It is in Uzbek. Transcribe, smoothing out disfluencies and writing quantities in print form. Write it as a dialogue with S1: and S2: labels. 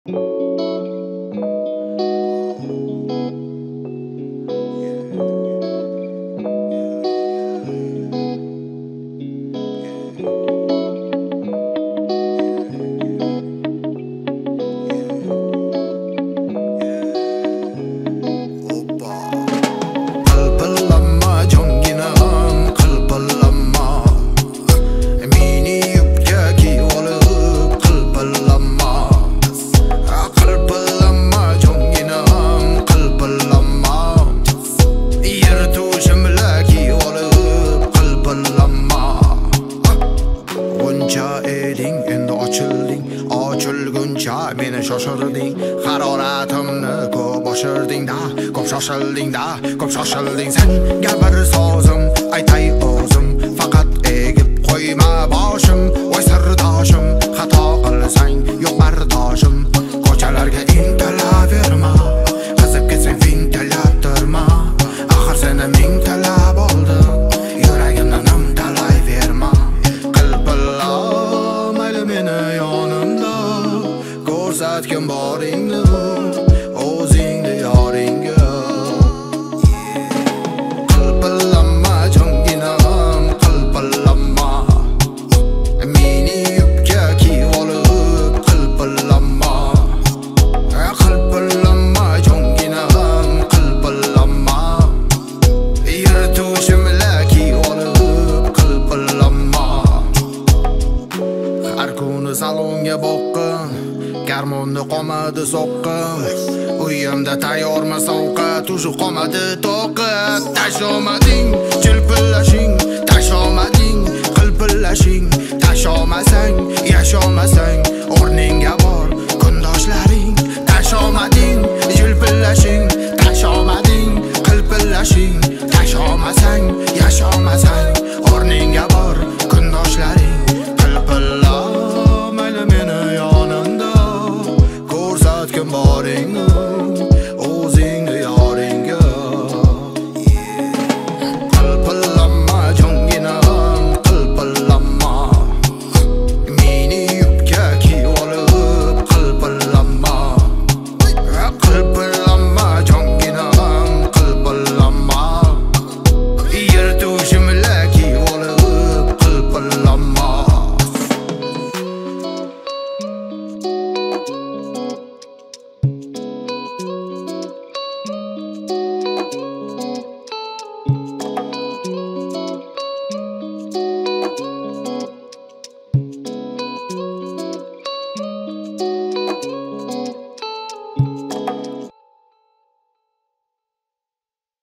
S1: Ochilguncha meni shoshirding, haroratimni ko'p oshirding-da, ko'p shoshilding-da, ko'p shoshilding. Senga bir sozim aytay o'zim, faqat egib qo'yma boshim, voy sirdoshim, xato qilsang yo'q bardoshim. Ko'chalarga intilaverma, qizib ketsang vintalab turma, axir seni ming talab oldi, yuragimni nimtalayverma. Qilpilla mayli meni yonimda, ko'rsatgin boringni, o'zingni yoringga. Qilpillanma jonginam, qilpillanma, meni yubka kiyib olib, qilpillanma. Qilpillanma jonginam, qilpillanma, yirtushimla kiyib olib, qilpillanma. Har kuni salonga boqqin, garmonni qomadi soqqin, uyimda tayyormi sovqat, tujib qomadi toqat. Tashomading, chilpillashing, tashomading, qilpillashing, tashomasang, yashomasang, o'rningga bor kundoshlaring. Tashomading, chilpillashing, tashomading, qilpillashing, tashomasang, yashomasang, o'rningga bor kundoshlaring. Qilpilla mayli meni yonimda, ko'rsatgin boringni,